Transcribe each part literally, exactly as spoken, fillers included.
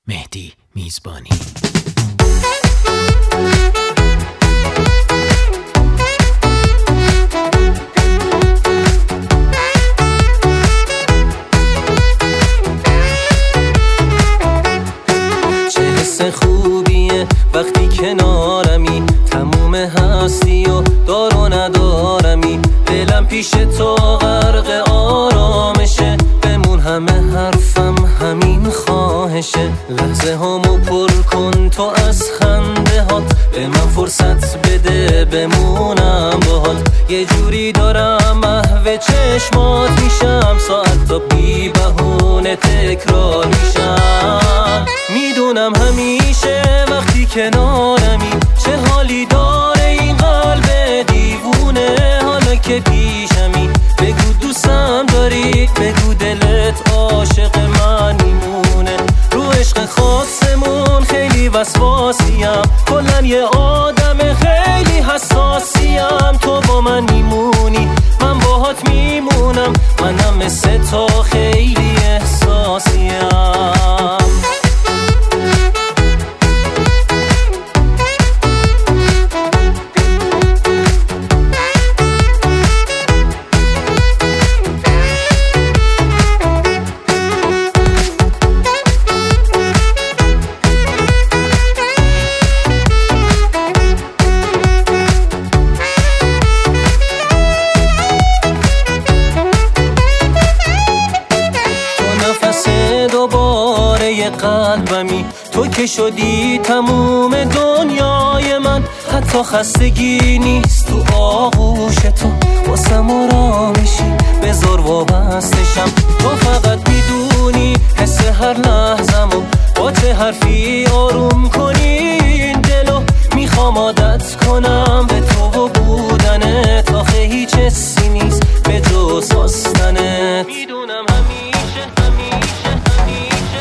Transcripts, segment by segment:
مهدی میزبانی. چه حس خوبیه وقتی کنارمی، تموم هستی و دار و ندارمی، دلم پیش تو غرق آرامشه، بمون همه حرفم همین خواهشه، لحظه هامو پر کن تو از خنده هات، به من فرصت بده بمونم باهات، یه جوری دارم محو چشمات میشم، ساعت تا بی بهونه تکرار میشم، میدونم همیشه وقتی کنارمی چه حالی داره این قلب دیوونه، حالا که پیشمی بگو دوستم داری، بگو دلت عاشق من میمونه، رو عشق خاصمون خیلی وسواسیم، کلن یه آدم خیلی حساسیم، تو با من میمونی من باهات میمونم، منم مثل تو خیلی احساسیم. قلبمی تو که شدی تموم دنیای من، حتی خستگی نیست تو آغوش تو، واسم آرامشی بذار وابستشم، تو فقط میدونی حس هر لحظمو، با چه حرفی آروم کنی این دلو، میخوام عادت کنم به تو و بودنت، آخه هیچ حسی نیست به جز خواستنت، میدونم همیشه همیشه همیشه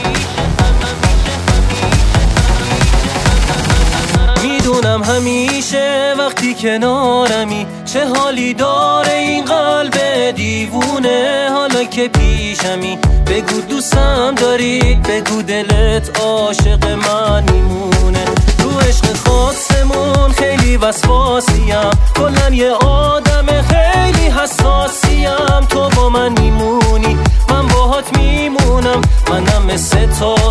میدونم همیشه وقتی کنارمی چه حالی داره این قلب دیوونه، حالا که پیشمی بگو دوستم داری، بگو دلت عاشق من میمونه، رو عشق خاصمون خیلی وسواسیم، کلن یه آدم خیلی حساسیم، تو با من میمونی من باهات میمونم، منم مثل تو